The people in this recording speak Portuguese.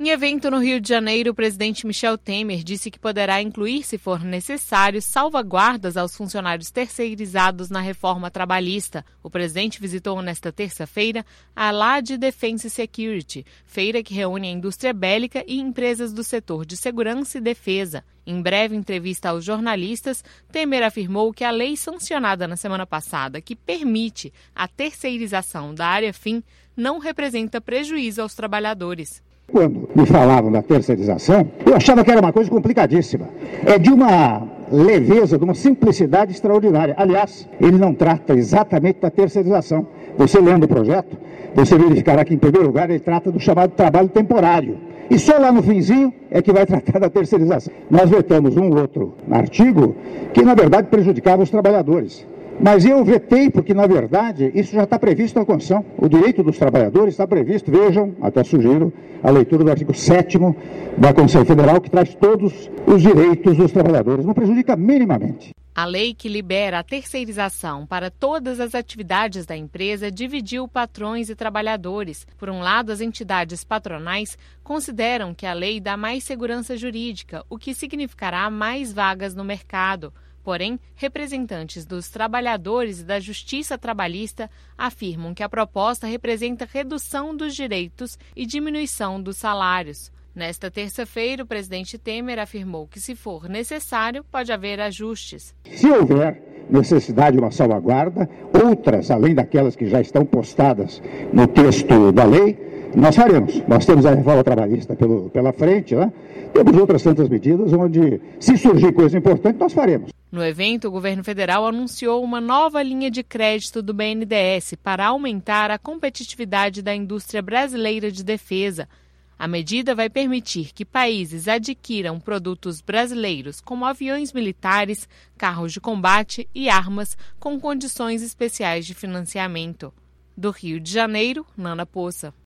Em evento no Rio de Janeiro, o presidente Michel Temer disse que poderá incluir, se for necessário, salvaguardas aos funcionários terceirizados na reforma trabalhista. O presidente visitou nesta terça-feira a Allied Defense Security, feira que reúne a indústria bélica e empresas do setor de segurança e defesa. Em breve entrevista aos jornalistas, Temer afirmou que a lei sancionada na semana passada, que permite a terceirização da área fim, não representa prejuízo aos trabalhadores. Quando me falavam da terceirização, eu achava que era uma coisa complicadíssima. É de uma leveza, de uma simplicidade extraordinária. Aliás, ele não trata exatamente da terceirização. Você lendo o projeto, você verificará que, em primeiro lugar, ele trata do chamado trabalho temporário. E só lá no finzinho é que vai tratar da terceirização. Nós vetamos um outro artigo que, na verdade, prejudicava os trabalhadores. Mas eu vetei porque, na verdade, isso já está previsto na Constituição. O direito dos trabalhadores está previsto. Vejam, até sugiro, a leitura do artigo 7º da Constituição Federal, que traz todos os direitos dos trabalhadores. Não prejudica minimamente. A lei que libera a terceirização para todas as atividades da empresa dividiu patrões e trabalhadores. Por um lado, as entidades patronais consideram que a lei dá mais segurança jurídica, o que significará mais vagas no mercado. Porém, representantes dos trabalhadores e da Justiça Trabalhista afirmam que a proposta representa redução dos direitos e diminuição dos salários. Nesta terça-feira, o presidente Temer afirmou que, se for necessário, pode haver ajustes. Se houver necessidade de uma salvaguarda, outras, além daquelas que já estão postadas no texto da lei, nós faremos. Nós temos a reforma trabalhista pela frente, né? Temos outras tantas medidas onde, se surgir coisa importante, nós faremos. No evento, o governo federal anunciou uma nova linha de crédito do BNDES para aumentar a competitividade da indústria brasileira de defesa. A medida vai permitir que países adquiram produtos brasileiros, como aviões militares, carros de combate e armas, com condições especiais de financiamento. Do Rio de Janeiro, Nana Poça.